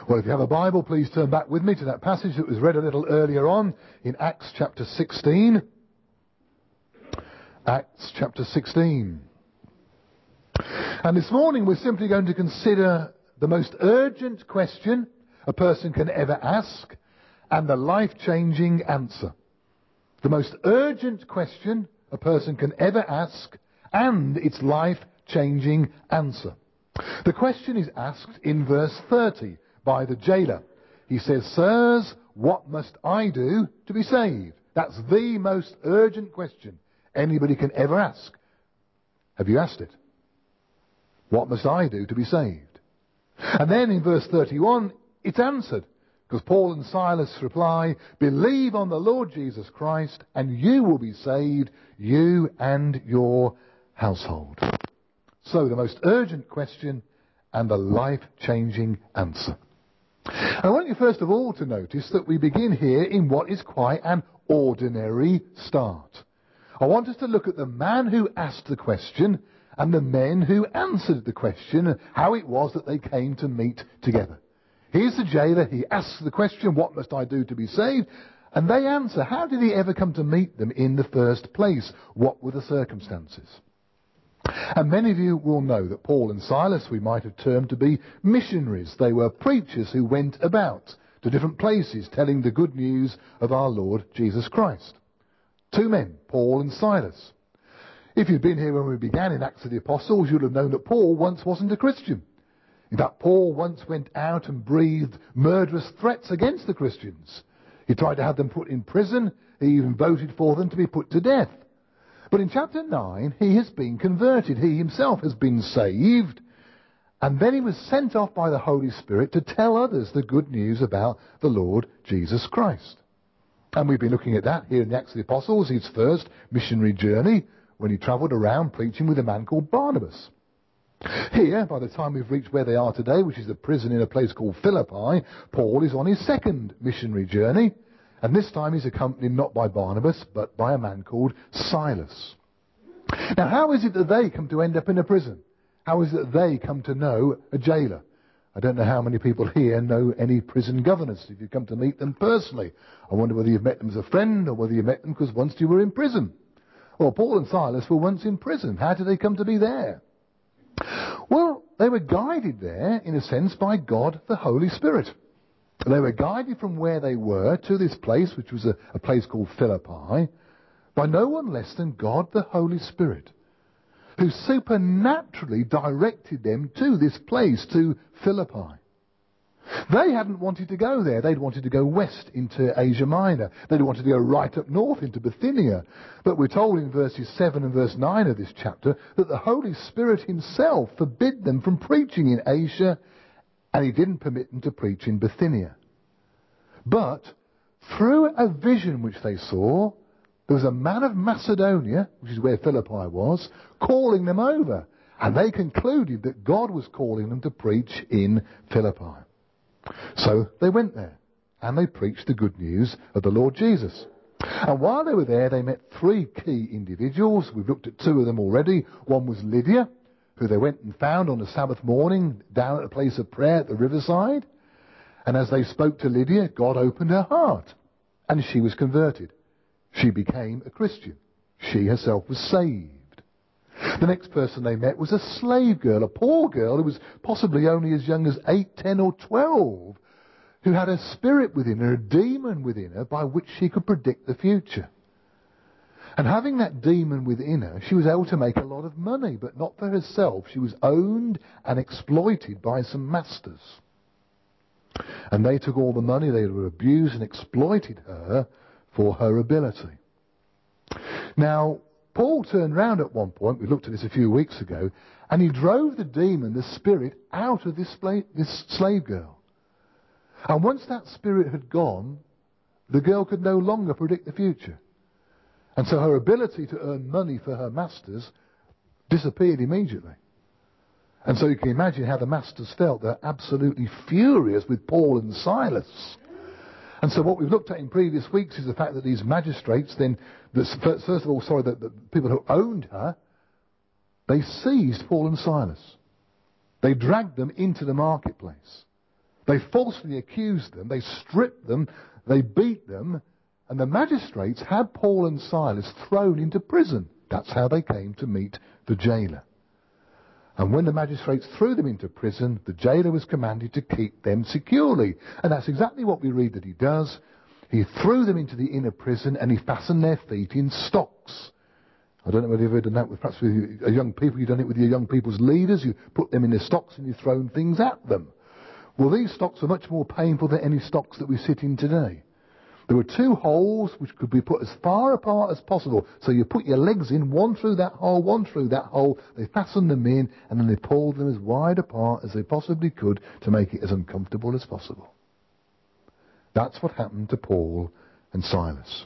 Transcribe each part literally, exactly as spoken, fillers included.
Well, if you have a Bible, please turn back with me to that passage that was read a little earlier on in Acts chapter sixteen. Acts chapter sixteen. And this morning we're simply going to consider the most urgent question a person can ever ask and the life-changing answer. The most urgent question a person can ever ask and its life-changing answer. The question is asked in verse thirty by the jailer. He says, "Sirs, what must I do to be saved?" That's the most urgent question anybody can ever ask. Have you asked it? What must I do to be saved? And then in verse thirty-one, it's answered. Because Paul and Silas reply, "Believe on the Lord Jesus Christ and you will be saved, you and your household." So the most urgent question and the life-changing answer. I want you first of all to notice that we begin here in what is quite an ordinary start. I want us to look at the man who asked the question and the men who answered the question, and how it was that they came to meet together. Here's the jailer. He asks the question, "What must I do to be saved?" And they answer, how did he ever come to meet them in the first place? What were the circumstances? And many of you will know that Paul and Silas we might have termed to be missionaries. They were preachers who went about to different places telling the good news of our Lord Jesus Christ. Two men, Paul and Silas. If you'd been here when we began in Acts of the Apostles, you'd have known that Paul once wasn't a Christian. In fact, Paul once went out and breathed murderous threats against the Christians. He tried to have them put in prison. He even voted for them to be put to death. But in chapter nine, he has been converted. He himself has been saved. And then he was sent off by the Holy Spirit to tell others the good news about the Lord Jesus Christ. And we've been looking at that here in the Acts of the Apostles, his first missionary journey, when he travelled around preaching with a man called Barnabas. Here, by the time we've reached where they are today, which is a prison in a place called Philippi, Paul is on his second missionary journey. And this time he's accompanied not by Barnabas, but by a man called Silas. Now, how is it that they come to end up in a prison? How is it that they come to know a jailer? I don't know how many people here know any prison governors, if you come to meet them personally. I wonder whether you've met them as a friend or whether you met them because once you were in prison. Well, Paul and Silas were once in prison. How did they come to be there? Well, they were guided there, in a sense, by God the Holy Spirit. They were guided from where they were to this place, which was a, a place called Philippi, by no one less than God the Holy Spirit, who supernaturally directed them to this place, to Philippi. They hadn't wanted to go there. They'd wanted to go west into Asia Minor. They'd wanted to go right up north into Bithynia. But we're told in verses seven and verse nine of this chapter that the Holy Spirit himself forbid them from preaching in Asia, and he didn't permit them to preach in Bithynia. But through a vision which they saw, there was a man of Macedonia, which is where Philippi was, calling them over. And they concluded that God was calling them to preach in Philippi. So they went there and they preached the good news of the Lord Jesus. And while they were there, they met three key individuals. We've looked at two of them already. One was Lydia, who they went and found on a Sabbath morning down at a place of prayer at the riverside. And as they spoke to Lydia, God opened her heart and she was converted. She became a Christian. She herself was saved. The next person they met was a slave girl, a poor girl who was possibly only as young as eight, ten or twelve, who had a spirit within her, a demon within her, by which she could predict the future. And having that demon within her, she was able to make a lot of money, but not for herself. She was owned and exploited by some masters. And they took all the money, they were abused and exploited her for her ability. Now, Paul turned round at one point, we looked at this a few weeks ago, and he drove the demon, the spirit, out of this, sla- this slave girl. And once that spirit had gone, the girl could no longer predict the future. And so her ability to earn money for her masters disappeared immediately. And so you can imagine how the masters felt. They're absolutely furious with Paul and Silas. And so what we've looked at in previous weeks is the fact that these magistrates then, first of all, sorry, the, the people who owned her, they seized Paul and Silas. They dragged them into the marketplace. They falsely accused them, they stripped them, they beat them, and the magistrates had Paul and Silas thrown into prison. That's how they came to meet the jailer. And when the magistrates threw them into prison, the jailer was commanded to keep them securely. And that's exactly what we read that he does. He threw them into the inner prison and he fastened their feet in stocks. I don't know whether you've ever done that with perhaps with your young people. You've done it with your young people's leaders. You put them in the stocks and you've thrown things at them. Well, these stocks are much more painful than any stocks that we sit in today. There were two holes which could be put as far apart as possible. So you put your legs in, one through that hole, one through that hole. They fastened them in, and then they pulled them as wide apart as they possibly could to make it as uncomfortable as possible. That's what happened to Paul and Silas.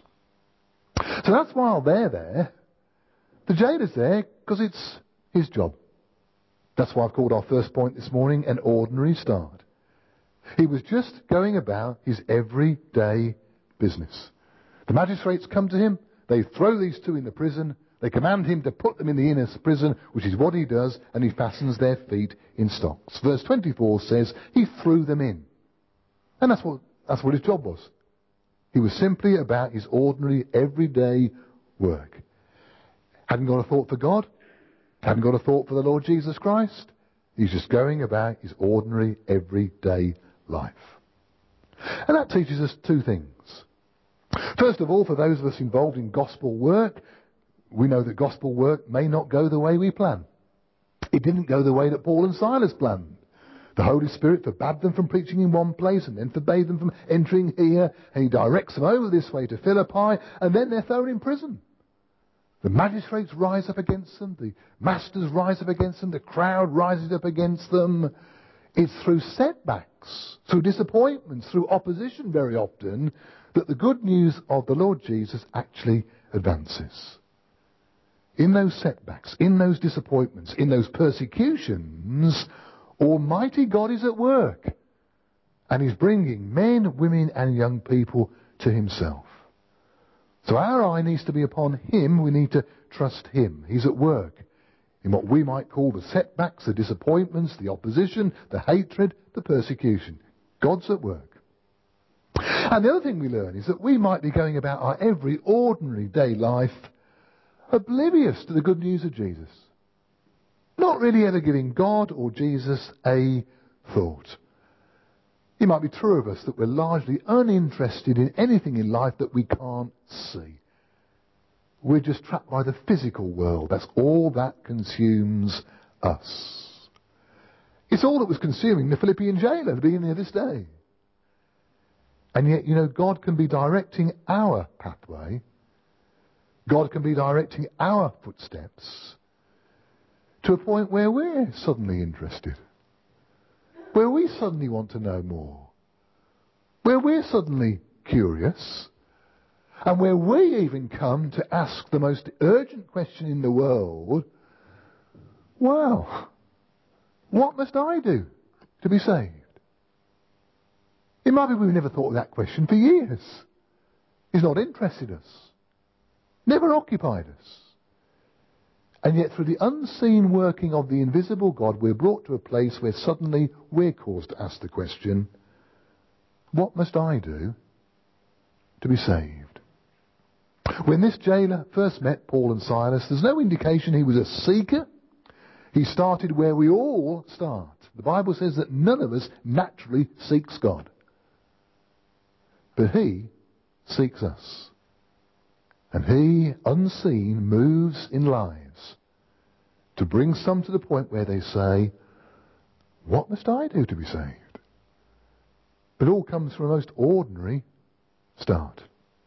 So that's while they're there. The jailer's there because it's his job. That's why I've called our first point this morning an ordinary start. He was just going about his everyday business. The magistrates come to him, they throw these two in the prison, they command him to put them in the inner prison, which is what he does, and he fastens their feet in stocks. Verse twenty-four says he threw them in. And that's what, that's what his job was. He was simply about his ordinary, everyday work. Hadn't got a thought for God, hadn't got a thought for the Lord Jesus Christ. He's just going about his ordinary, everyday life. And that teaches us two things. First of all, for those of us involved in gospel work, we know that gospel work may not go the way we plan. It didn't go the way that Paul and Silas planned. The Holy Spirit forbade them from preaching in one place and then forbade them from entering here, and he directs them over this way to Philippi, and then they're thrown in prison. The magistrates rise up against them, the masters rise up against them, the crowd rises up against them. It's through setbacks, through disappointments, through opposition very often, that the good news of the Lord Jesus actually advances. In those setbacks, in those disappointments, in those persecutions, Almighty God is at work. And He's bringing men, women and young people to Himself. So our eye needs to be upon Him. We need to trust Him. He's at work in what we might call the setbacks, the disappointments, the opposition, the hatred, the persecution. God's at work. And the other thing we learn is that we might be going about our every ordinary day life oblivious to the good news of Jesus. Not really ever giving God or Jesus a thought. It might be true of us that we're largely uninterested in anything in life that we can't see. We're just trapped by the physical world. That's all that consumes us. It's all that was consuming the Philippian jailer at the beginning of this day. And yet, you know, God can be directing our pathway. God can be directing our footsteps to a point where we're suddenly interested. Where we suddenly want to know more. Where we're suddenly curious. And where we even come to ask the most urgent question in the world, wow, what must I do to be saved? It might be we've never thought of that question for years. It's not interested us. Never occupied us. And yet through the unseen working of the invisible God, we're brought to a place where suddenly we're caused to ask the question, what must I do to be saved? When this jailer first met Paul and Silas, there's no indication he was a seeker. He started where we all start. The Bible says that none of us naturally seeks God. But He seeks us. And He, unseen, moves in lives to bring some to the point where they say, what must I do to be saved? But it all comes from a most ordinary start.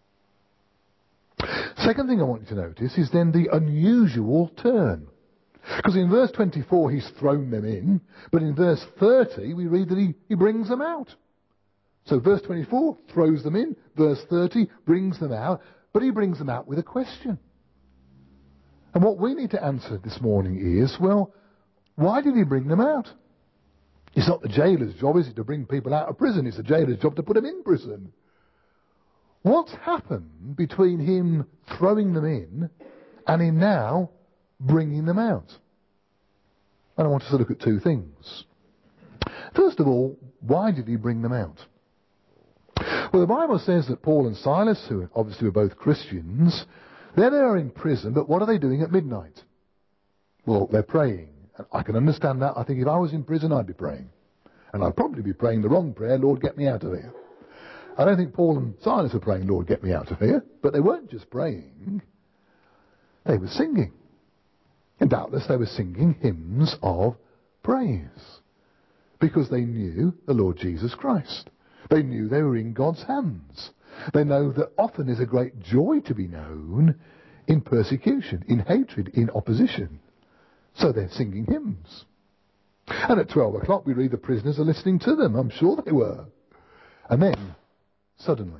Second thing I want you to notice is then the unusual turn. Because in verse twenty-four he's thrown them in, but in verse thirty we read that he, he brings them out. So verse twenty-four throws them in, verse thirty brings them out, but he brings them out with a question. And what we need to answer this morning is, well, why did he bring them out? It's not the jailer's job, is it, to bring people out of prison? It's the jailer's job to put them in prison. What's happened between him throwing them in and him now bringing them out? And I want us to look at two things. First of all, why did he bring them out? Well, the Bible says that Paul and Silas, who obviously were both Christians, they're there in prison, but what are they doing at midnight? Well, they're praying. And I can understand that. I think if I was in prison, I'd be praying. And I'd probably be praying the wrong prayer, Lord, get me out of here. I don't think Paul and Silas were praying, Lord, get me out of here. But they weren't just praying. They were singing. And doubtless they were singing hymns of praise. Because they knew the Lord Jesus Christ. They knew they were in God's hands. They know that often is a great joy to be known in persecution, in hatred, in opposition. So they're singing hymns. And at twelve o'clock we read the prisoners are listening to them. I'm sure they were. And then, suddenly,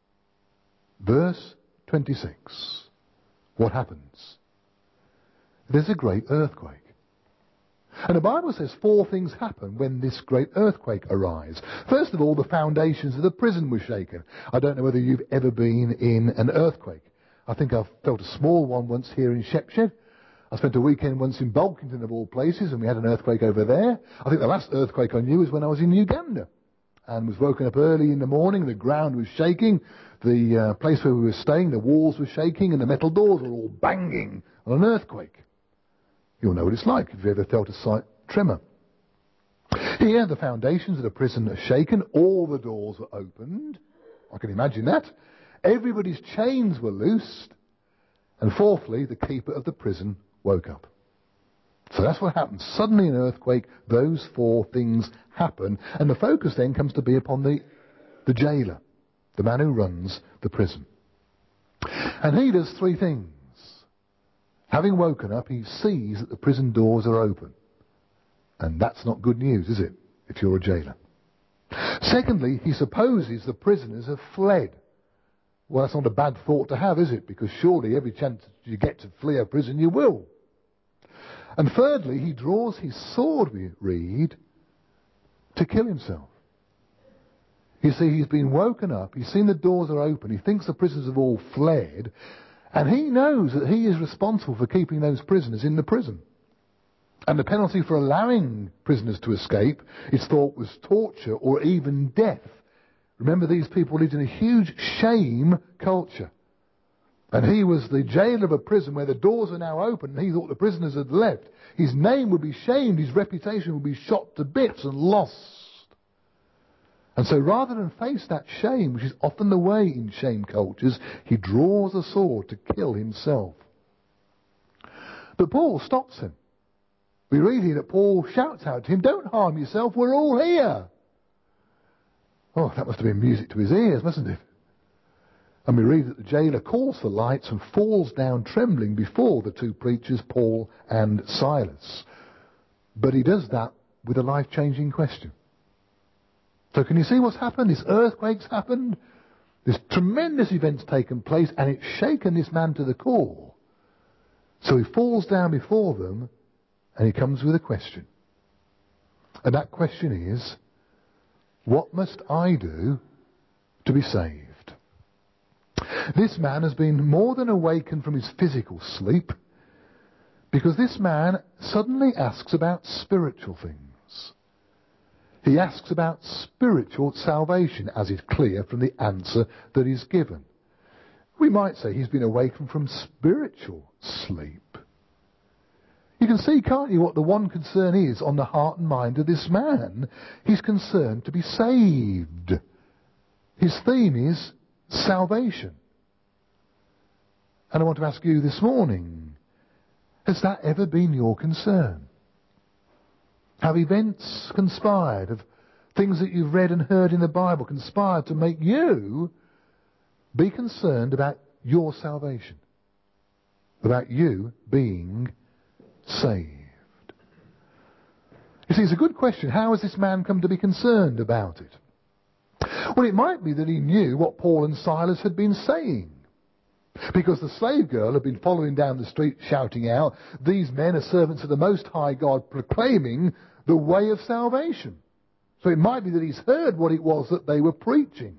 verse twenty-six, what happens? There's a great earthquake. And the Bible says four things happen when this great earthquake arrives. First of all, the foundations of the prison were shaken. I don't know whether you've ever been in an earthquake. I think I've felt a small one once here in Shepshed. I spent a weekend once in Bulkington of all places, and we had an earthquake over there. I think the last earthquake I knew was when I was in Uganda. And was woken up early in the morning, the ground was shaking, the uh, place where we were staying, the walls were shaking, and the metal doors were all banging on an earthquake. You'll know what it's like if you've ever felt a slight tremor. Here, the foundations of the prison are shaken, all the doors were opened. I can imagine that. Everybody's chains were loosed. And fourthly, the keeper of the prison woke up. So that's what happens. Suddenly an earthquake, those four things happen, and the focus then comes to be upon the, the jailer, the man who runs the prison. And he does three things. Having woken up, he sees that the prison doors are open. And that's not good news, is it, if you're a jailer? Secondly, he supposes the prisoners have fled. Well, that's not a bad thought to have, is it? Because surely every chance you get to flee a prison, you will. And thirdly, he draws his sword, we read, to kill himself. You see, he's been woken up, he's seen the doors are open, he thinks the prisoners have all fled, and he knows that he is responsible for keeping those prisoners in the prison. And the penalty for allowing prisoners to escape is thought was torture or even death. Remember, these people lived in a huge shame culture. And he was the jailer of a prison where the doors are now open and he thought the prisoners had left. His name would be shamed, his reputation would be shot to bits and lost. And so rather than face that shame, which is often the way in shame cultures, he draws a sword to kill himself. But Paul stops him. We read here that Paul shouts out to him, "Don't harm yourself, we're all here." Oh, that must have been music to his ears, mustn't it? And we read that the jailer calls for lights and falls down trembling before the two preachers, Paul and Silas. But he does that with a life-changing question. So can you see what's happened? This earthquake's happened. This tremendous event's taken place, and it's shaken this man to the core. So he falls down before them, and he comes with a question. And that question is, what must I do to be saved? This man has been more than awakened from his physical sleep, because this man suddenly asks about spiritual things. He asks about spiritual salvation, as is clear from the answer that is given. We might say he's been awakened from spiritual sleep. You can see, can't you, what the one concern is on the heart and mind of this man? He's concerned to be saved. His theme is salvation. And I want to ask you this morning, has that ever been your concern? Have events conspired, have things that you've read and heard in the Bible conspired to make you be concerned about your salvation? About you being saved? You see, it's a good question. How has this man come to be concerned about it? Well, it might be that he knew what Paul and Silas had been saying. Because the slave girl had been following down the street shouting out, "These men are servants of the Most High God, proclaiming the way of salvation." So it might be that he's heard what it was that they were preaching.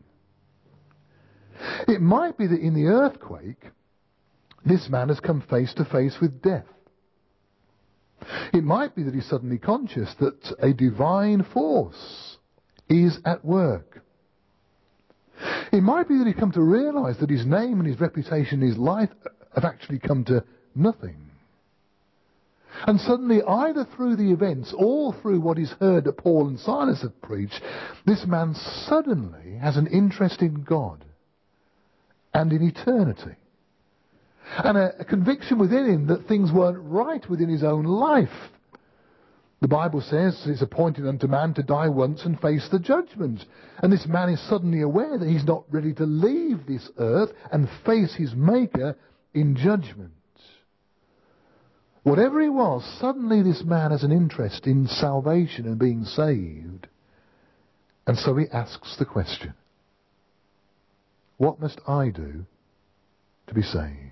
It might be that in the earthquake, this man has come face to face with death. It might be that he's suddenly conscious that a divine force is at work. It might be that he's come to realise that his name and his reputation and his life have actually come to nothing. And suddenly, either through the events or through what he's heard that Paul and Silas have preached, this man suddenly has an interest in God and in eternity. And a, a conviction within him that things weren't right within his own life. The Bible says it's appointed unto man to die once and face the judgment. And this man is suddenly aware that he's not ready to leave this earth and face his Maker in judgment. Whatever it was, suddenly this man has an interest in salvation and being saved. And so he asks the question, what must I do to be saved?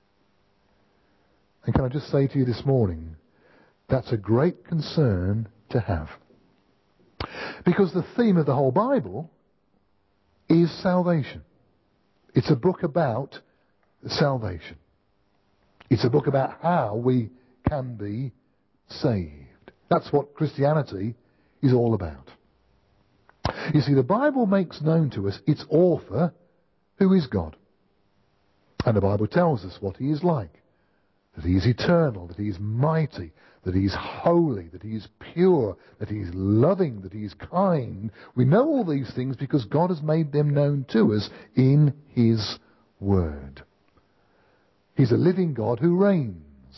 And can I just say to you this morning, that's a great concern to have. Because the theme of the whole Bible is salvation. It's a book about salvation. It's a book about how we can be saved. That's what Christianity is all about. You see, the Bible makes known to us its author, who is God. And the Bible tells us what he is like. That he is eternal, that he is mighty, that he is holy, that he is pure, that he is loving, that he is kind. We know all these things because God has made them known to us in his word. He's a living God who reigns.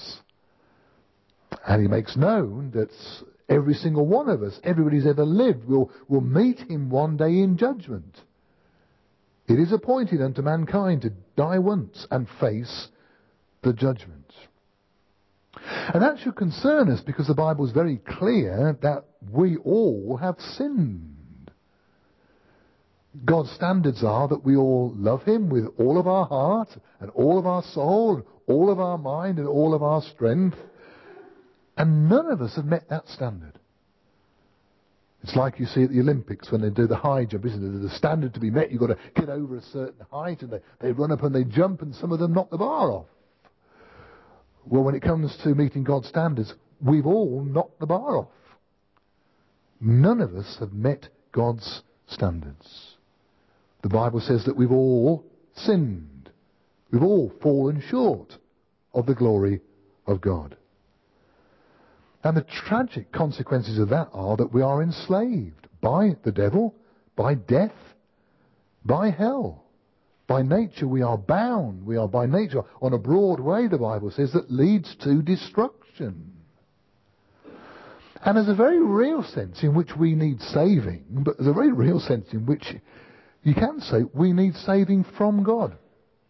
And he makes known that every single one of us, everybody who's ever lived, will, will meet him one day in judgment. It is appointed unto mankind to die once and face the judgment. And that should concern us because the Bible is very clear that we all have sinned. God's standards are that we all love him with all of our heart and all of our soul, all of our mind and all of our strength. And none of us have met that standard. It's like you see at the Olympics when they do the high jump, isn't it? There's a standard to be met. You've got to get over a certain height, and they, they run up and they jump, and some of them knock the bar off. Well, when it comes to meeting God's standards, we've all knocked the bar off. None of us have met God's standards. The Bible says that we've all sinned. We've all fallen short of the glory of God. And the tragic consequences of that are that we are enslaved by the devil, by death, by hell. By nature we are bound. We are by nature on a broad way, the Bible says, that leads to destruction. And there's a very real sense in which we need saving, but there's a very real sense in which you can say we need saving from God.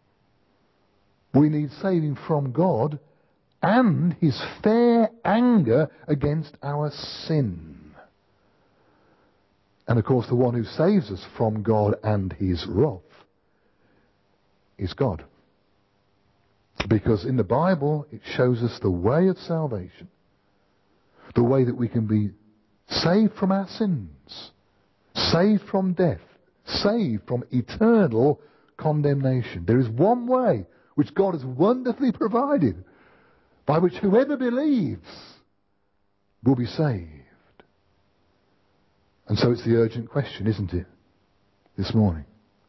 We need saving from God and his fair anger against our sin. And of course the one who saves us from God and his wrath is God. Because in the Bible it shows us the way of salvation. The way that we can be saved from our sins. Saved from death. Saved from eternal condemnation. There is one way which God has wonderfully provided, by which whoever believes will be saved. And so it's the urgent question, isn't it, this morning?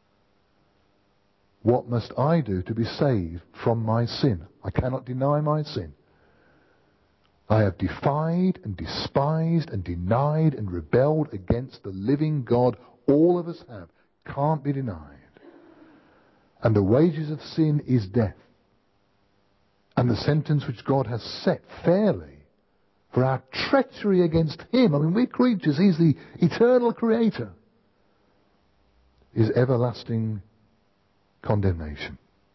What must I do to be saved from my sin? I cannot deny my sin. I have defied and despised and denied and rebelled against the living God. All of us have. Can't be denied. And the wages of sin is death. And the sentence which God has set fairly for our treachery against him, I mean, we're creatures, he's the eternal creator, is everlasting condemnation.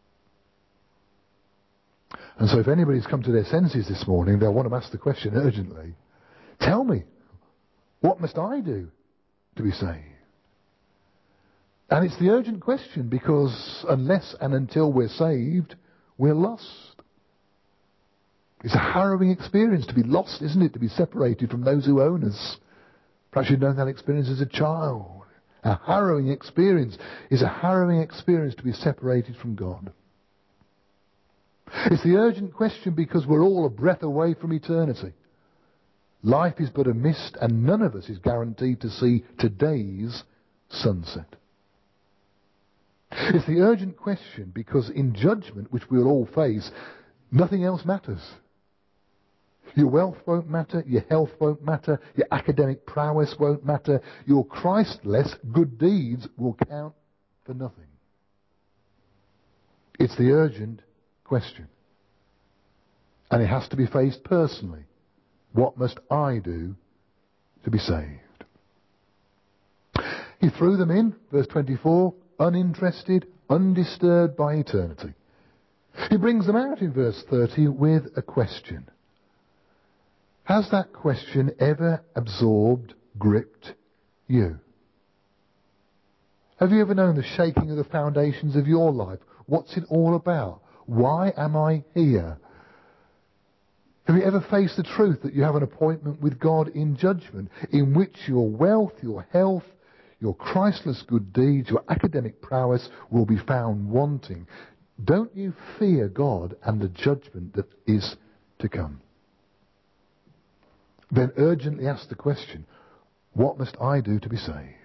And so if anybody's come to their senses this morning, they'll want to ask the question urgently, tell me, what must I do to be saved? And it's the urgent question because unless and until we're saved, we're lost. It's a harrowing experience to be lost, isn't it? To be separated from those who own us. Perhaps you've known that experience as a child. A harrowing experience is a harrowing experience to be separated from God. It's the urgent question because we're all a breath away from eternity. Life is but a mist, and none of us is guaranteed to see today's sunset. It's the urgent question because in judgment, which we'll all face, nothing else matters. Your wealth won't matter, your health won't matter, your academic prowess won't matter, your Christless good deeds will count for nothing. It's the urgent question. And it has to be faced personally. What must I do to be saved? He threw them in, verse twenty-four, uninterested, undisturbed by eternity. He brings them out in verse thirty with a question. Has that question ever absorbed, gripped you? Have you ever known the shaking of the foundations of your life? What's it all about? Why am I here? Have you ever faced the truth that you have an appointment with God in judgment, in which your wealth, your health, your Christless good deeds, your academic prowess will be found wanting? Don't you fear God and the judgment that is to come? Then urgently ask the question, what must I do to be saved?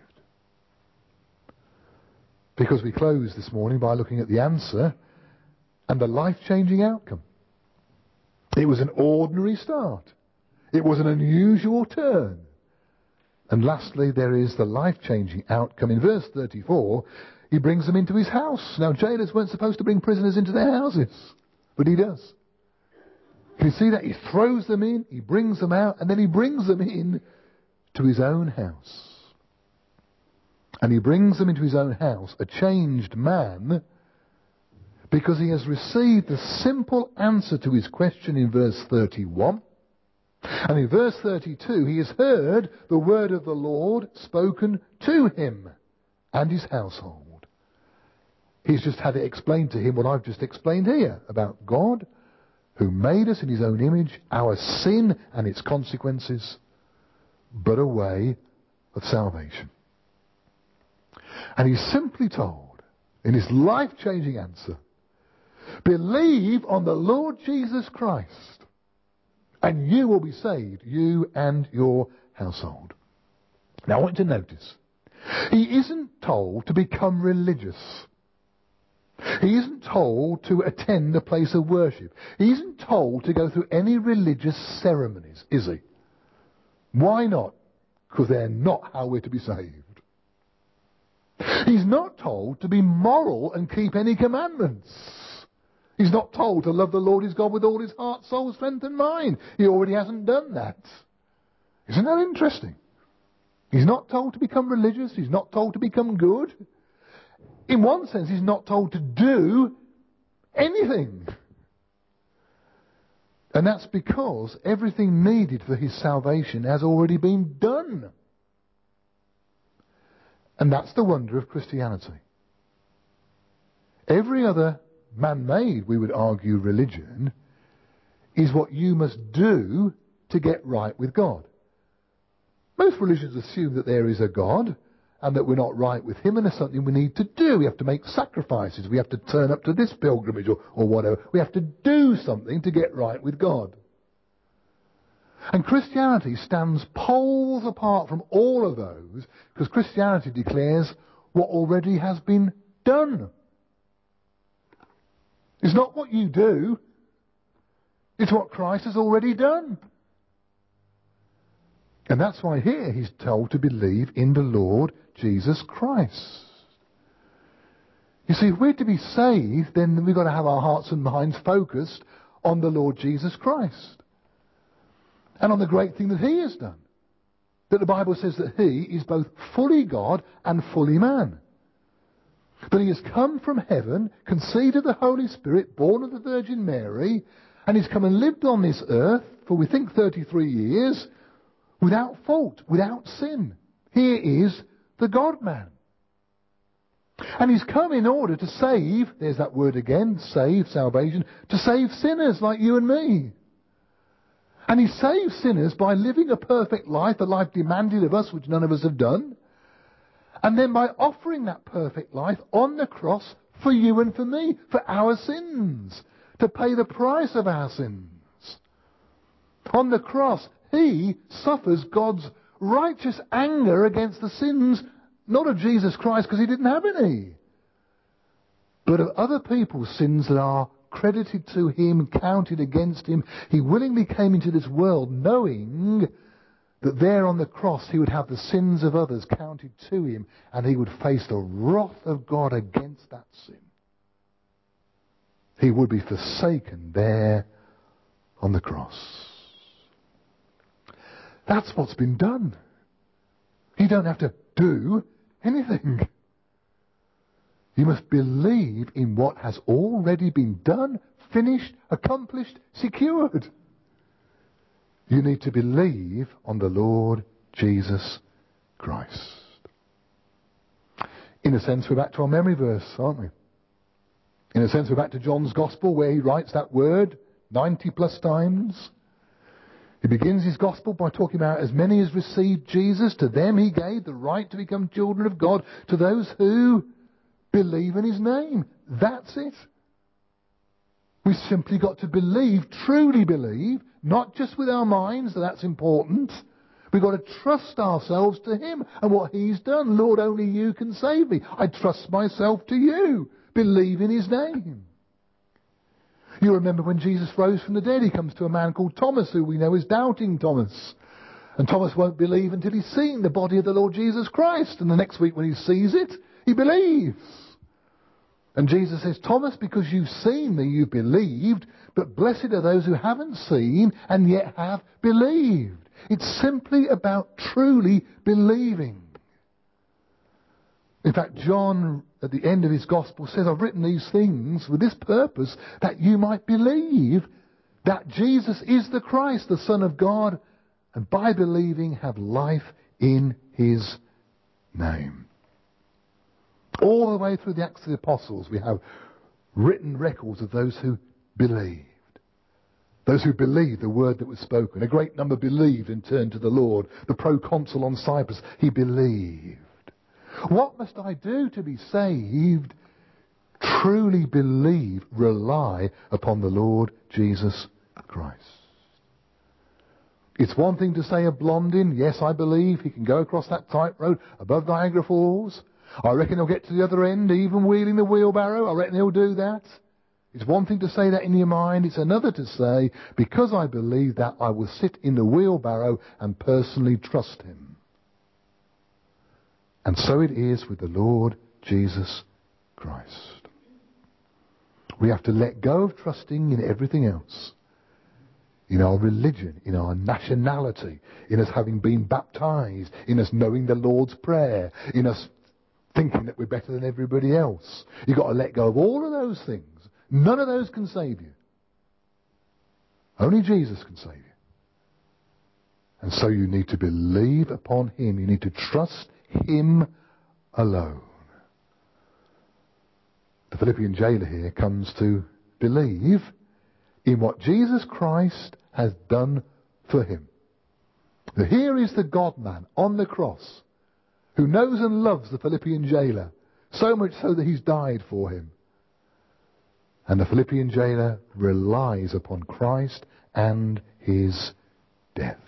Because we close this morning by looking at the answer and the life-changing outcome. It was an ordinary start. It was an unusual turn. And lastly, there is the life-changing outcome. In verse thirty-four, he brings them into his house. Now, jailers weren't supposed to bring prisoners into their houses, but he does. Can you see that? He throws them in, he brings them out, and then he brings them in to his own house. And he brings them into his own house, a changed man, because he has received the simple answer to his question in verse thirty-one. And in verse thirty-two, he has heard the word of the Lord spoken to him and his household. He's just had it explained to him what I've just explained here about God, who made us in his own image, our sin and its consequences, but a way of salvation. And he's simply told, in his life-changing answer, believe on the Lord Jesus Christ, and you will be saved, you and your household. Now I want you to notice, he isn't told to become religious. He isn't told to attend a place of worship. He isn't told to go through any religious ceremonies, is he? Why not? Because they're not how we're to be saved. He's not told to be moral and keep any commandments. He's not told to love the Lord his God with all his heart, soul, strength and mind. He already hasn't done that. Isn't that interesting? He's not told to become religious. He's not told to become good. In one sense, he's not told to do anything. And that's because everything needed for his salvation has already been done. And that's the wonder of Christianity. Every other man-made, we would argue, religion is what you must do to get right with God. Most religions assume that there is a God and that we're not right with him, and there's something we need to do. We have to make sacrifices. We have to turn up to this pilgrimage or, or whatever. We have to do something to get right with God. And Christianity stands poles apart from all of those, because Christianity declares what already has been done. It's not what you do. It's what Christ has already done. And that's why here he's told to believe in the Lord Jesus Christ. You see, if we're to be saved, then we've got to have our hearts and minds focused on the Lord Jesus Christ. And on the great thing that he has done. That the Bible says that he is both fully God and fully man. That he has come from heaven, conceived of the Holy Spirit, born of the Virgin Mary, and he's come and lived on this earth for, we think, thirty-three years, without fault, without sin. He is the God-man. And he's come in order to save, there's that word again, save, salvation, to save sinners like you and me. And he saves sinners by living a perfect life, a life demanded of us, which none of us have done. And then by offering that perfect life on the cross for you and for me, for our sins, to pay the price of our sins. On the cross, he suffers God's righteous anger against the sins, not of Jesus Christ because he didn't have any, but of other people's sins that are credited to him, counted against him. He willingly came into this world knowing that there on the cross he would have the sins of others counted to him, and he would face the wrath of God against that sin. He would be forsaken there on the cross. That's what's been done. You don't have to do anything. You must believe in what has already been done, finished, accomplished, secured. You need to believe on the Lord Jesus Christ. In a sense, we're back to our memory verse, aren't we? In a sense, we're back to John's Gospel where he writes that word ninety plus times. He begins his Gospel by talking about as many as received Jesus, to them he gave the right to become children of God, to those who believe in his name. That's it. We've simply got to believe, truly believe, not just with our minds, that that's important. We've got to trust ourselves to him and what he's done. Lord, only you can save me. I trust myself to you. Believe in his name. You remember when Jesus rose from the dead, he comes to a man called Thomas, who we know is Doubting Thomas. And Thomas won't believe until he's seen the body of the Lord Jesus Christ. And the next week when he sees it, he believes. And Jesus says, Thomas, because you've seen me, you've believed, but blessed are those who haven't seen and yet have believed. It's simply about truly believing. In fact, John, at the end of his Gospel, says, I've written these things with this purpose, that you might believe that Jesus is the Christ, the Son of God, and by believing have life in his name. All the way through the Acts of the Apostles, we have written records of those who believed. Those who believed the word that was spoken. A great number believed and turned to the Lord. The proconsul on Cyprus, he believed. What must I do to be saved? Truly believe, rely upon the Lord Jesus Christ. It's one thing to say of Blondin, yes, I believe he can go across that tightroad above Niagara Falls. I reckon he'll get to the other end, even wheeling the wheelbarrow. I reckon he'll do that. It's one thing to say that in your mind. It's another to say, because I believe that, I will sit in the wheelbarrow and personally trust him. And so it is with the Lord Jesus Christ. We have to let go of trusting in everything else. In our religion, in our nationality, in us having been baptized, in us knowing the Lord's Prayer, in us thinking that we're better than everybody else. You've got to let go of all of those things. None of those can save you. Only Jesus can save you. And so you need to believe upon him. You need to trust him alone. The Philippian jailer here comes to believe in what Jesus Christ has done for him. Now here is the God-man on the cross who knows and loves the Philippian jailer, so much so that he's died for him. And the Philippian jailer relies upon Christ and his death.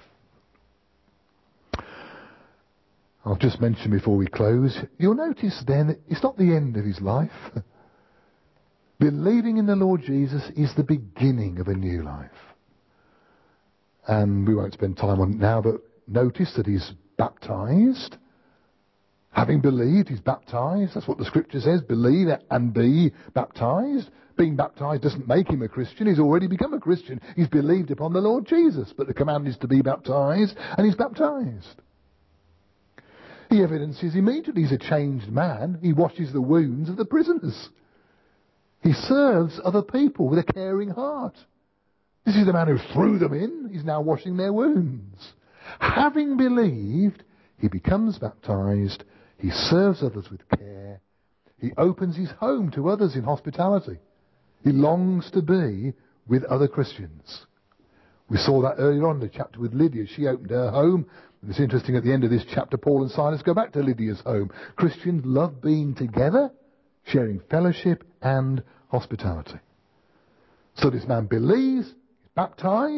I'll just mention before we close, you'll notice then that it's not the end of his life. Believing in the Lord Jesus is the beginning of a new life. And we won't spend time on it now, but notice that he's baptized. Having believed, he's baptized. That's what the scripture says, believe and be baptized. Being baptized doesn't make him a Christian. He's already become a Christian. He's believed upon the Lord Jesus. But the command is to be baptized, and he's baptized. He evidences immediately he's a changed man. He washes the wounds of the prisoners. He serves other people with a caring heart. This is the man who threw them in. He's now washing their wounds. Having believed, he becomes baptized. He serves others with care. He opens his home to others in hospitality. He longs to be with other Christians. We saw that earlier on in the chapter with Lydia. She opened her home. And it's interesting, at the end of this chapter, Paul and Silas go back to Lydia's home. Christians love being together, sharing fellowship and hospitality. So this man believes, he's baptized,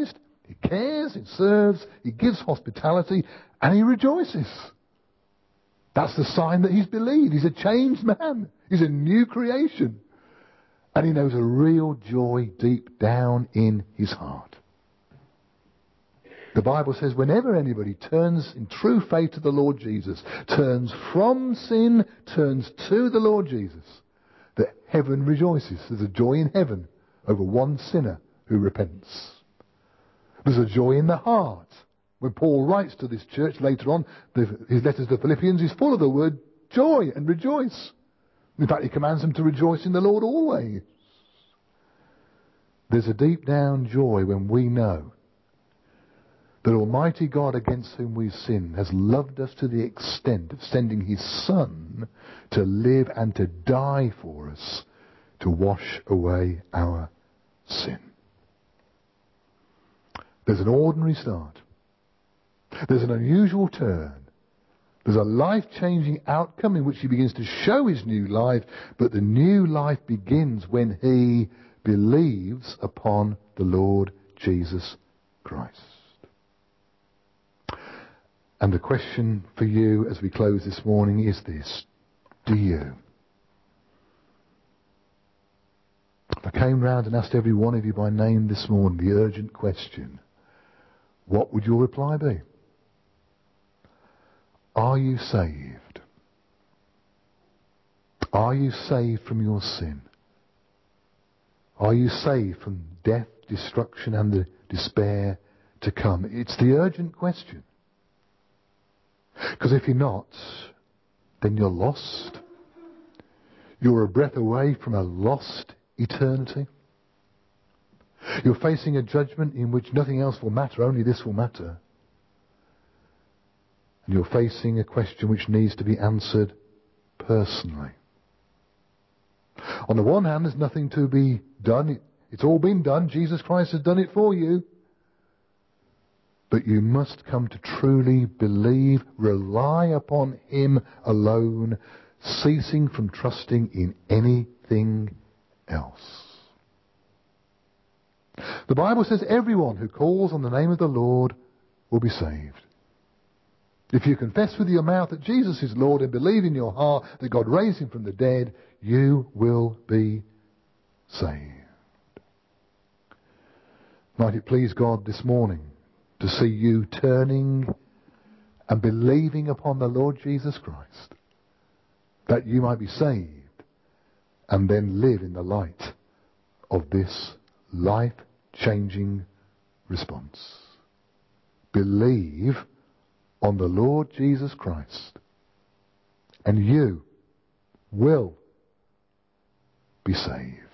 He cares, he serves, he gives hospitality, and he rejoices. That's the sign that he's believed. He's a changed man. He's a new creation. And he knows a real joy deep down in his heart. The Bible says whenever anybody turns in true faith to the Lord Jesus, turns from sin, turns to the Lord Jesus, that heaven rejoices. There's a joy in heaven over one sinner who repents. There's a joy in the heart. When Paul writes to this church later on, his letters to the Philippians is full of the word joy and rejoice. In fact, he commands them to rejoice in the Lord always. There's a deep down joy when we know that Almighty God, against whom we've sinned, has loved us to the extent of sending his Son to live and to die for us, to wash away our sin. There's an ordinary start. There's an unusual turn. There's a life-changing outcome in which he begins to show his new life, but the new life begins when he believes upon the Lord Jesus Christ. And the question for you as we close this morning is this: do you? If I came round and asked every one of you by name this morning the urgent question, what would your reply be? Are you saved? Are you saved from your sin? Are you saved from death, destruction, and the despair to come? It's the urgent question. Because if you're not, then you're lost. You're a breath away from a lost eternity. You're facing a judgment in which nothing else will matter, only this will matter. And you're facing a question which needs to be answered personally. On the one hand, there's nothing to be done. It's all been done. Jesus Christ has done it for you. But you must come to truly believe, rely upon him alone, ceasing from trusting in anything else. The Bible says everyone who calls on the name of the Lord will be saved. If you confess with your mouth that Jesus is Lord and believe in your heart that God raised him from the dead, you will be saved. Might it please God this morning to see you turning and believing upon the Lord Jesus Christ, that you might be saved and then live in the light of this life-changing response. Believe on the Lord Jesus Christ, and you will be saved.